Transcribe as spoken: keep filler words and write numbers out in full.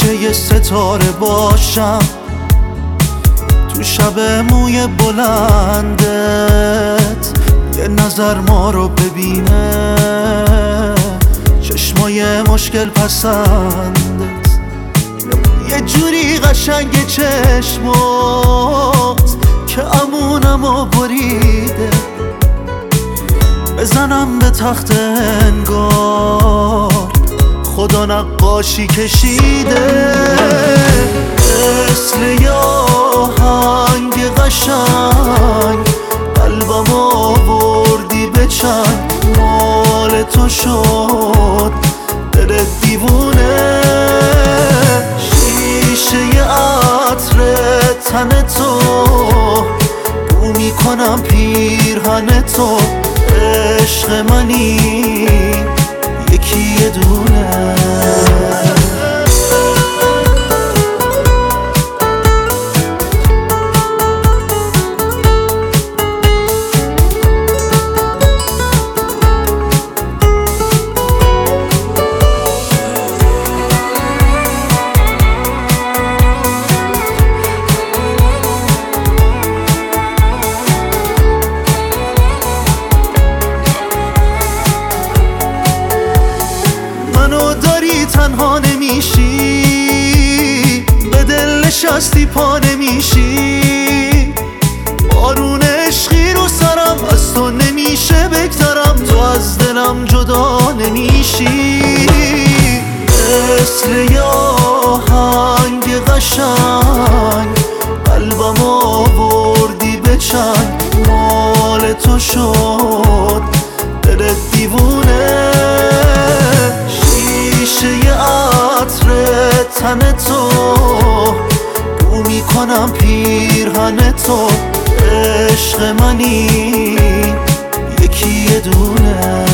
گوشه ی ستاره باشم، تو شب موی بلندت یه نظر ما رو ببینه، چشمای مشکل پسندت یه جوری قشنگ چشمات که امونمو بریده، بزنم به تخت انگار خدا نقاشی کشیده، مثل یه آهنگ قشنگ قلبم آوردی به چنگ، مال تو شد دل دیوونه، شیشه ی عطر تن تو بو میکنم پیرهن تو، عشق منی یکی یه دونه. تنها نمیشی، به دل نشستی پا نمیشی، بارون عشقی رو سرم از تو نمیشه بگذرم، تو از دلم جدا نمیشی، مثل یه آهنگ قشنگ قلبم آوردی به چنگ، مال تو شد دل دیوونه، شیشه ی عطر تن تو بو میکنم پیرهن تو، عشق منی یکی یه دونه.